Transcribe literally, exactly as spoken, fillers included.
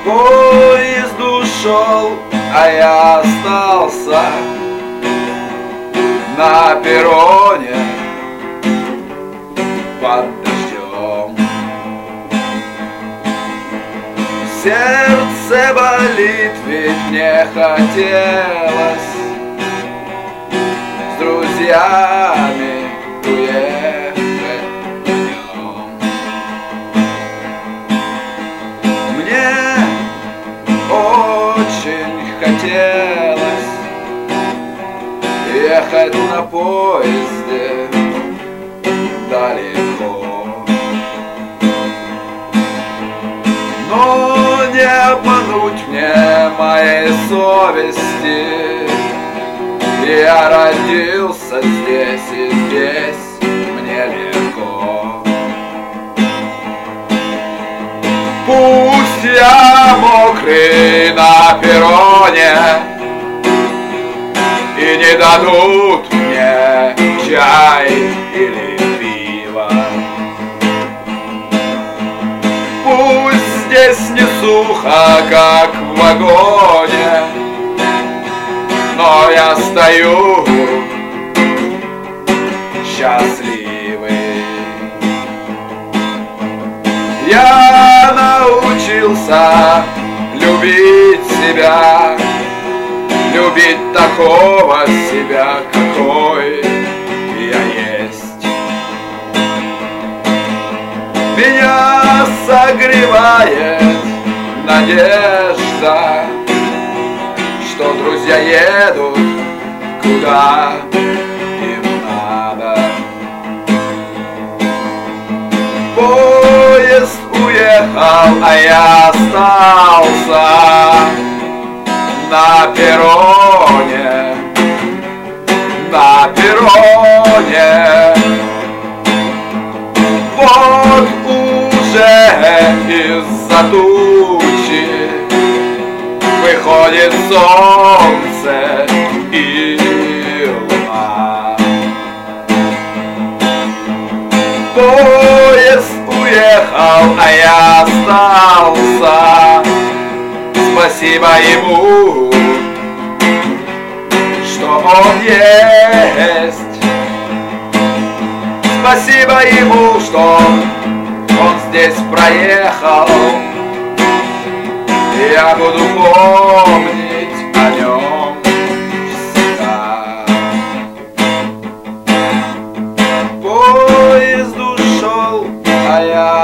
Поезд ушел, а я остался на перроне под дождем. Сердце болит, ведь мне хотелось с друзьями уехать днем. Мне очень хотелось ехать на поезде далеко, но не обмануть мне моей совести. Я родился здесь, и здесь мне легко. Пусть я мокрый на перроне, и не дадут мне чай или пиво. Пусть здесь не сухо, как в вагоне, но я стою счастливый. Я научился любить себя, любить такого себя, какой я есть. Меня согревает надежда, что друзья едут куда им надо. Поезд уехал, а я остался на перроне, на перроне. Вот уже из-за тучи выходит солнце и луна. Поезд уехал, а я остался. Спасибо ему, что он есть. Спасибо ему, что он здесь проехал. Я буду помнить о нем всегда. Поезд ушел, а я